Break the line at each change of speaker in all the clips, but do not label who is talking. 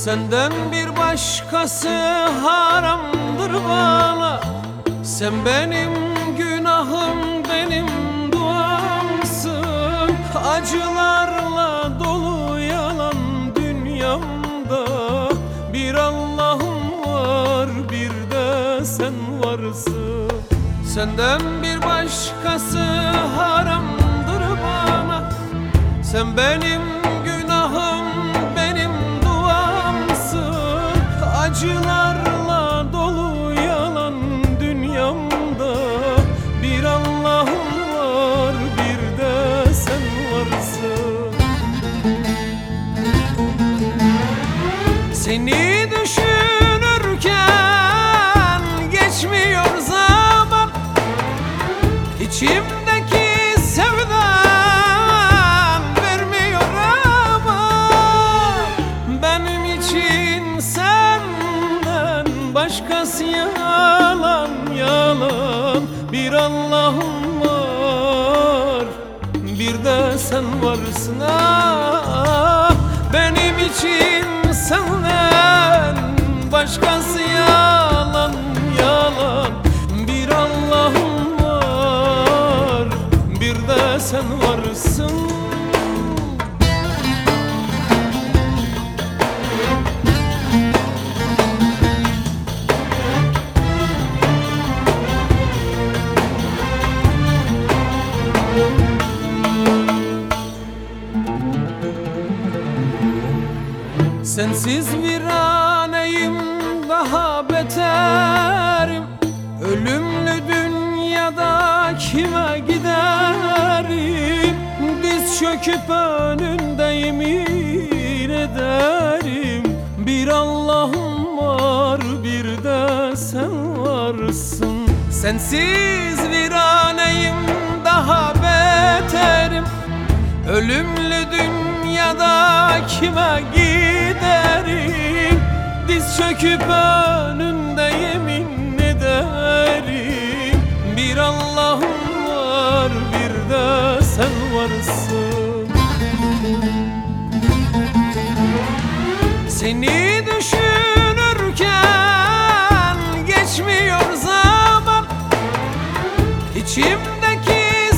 Senden bir başkası haramdır bana. Sen benim günahım, benim duamsın. Acılarla dolu yalan dünyamda bir Allah'ım var, bir de sen varsın. Senden bir başkası haramdır bana. Sen benim günahım, benim duamsın. Acılarla dolu yalan dünyamda bir Allah'ım var, bir de sen varsın. Seni düşünürken geçmiyor zaman, İçimdeki sevdan vermiyor ama benim için senden başkası yalan, yalan. Bir Allah'ım var, bir de sen varsın. Ah, benim için senden başkası yalan, yalan. Bir Allah'ım var, bir de sen varsın. Sensiz viraneyim, daha beterim. Ölümlü dünyada kime giderim? Diz çöküp önünde yemin ederim. Bir Allah'ım var, bir de sen varsın. Sensiz viraneyim, daha beterim. Ölümlü dünyada kime giderim? Diz çöküp önünde yemin ederim. Bir Allah'ım var, bir de sen varsın. Seni düşünürken geçmiyor zaman, İçimdeki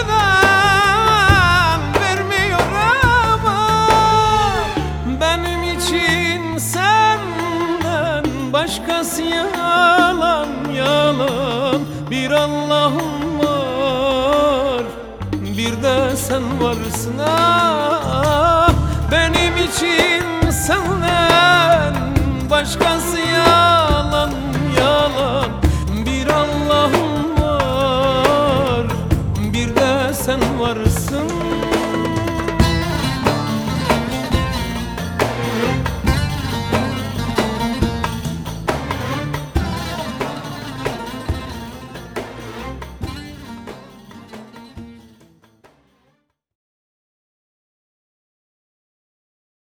sevdan vermiyor ama benim için senden başkası yalan, yalan. Bir Allah'ım var, bir de sen varsın. Ah, benim için senden başkası yalan, yalan. Bir Allah'ım var, bir de sen varsın.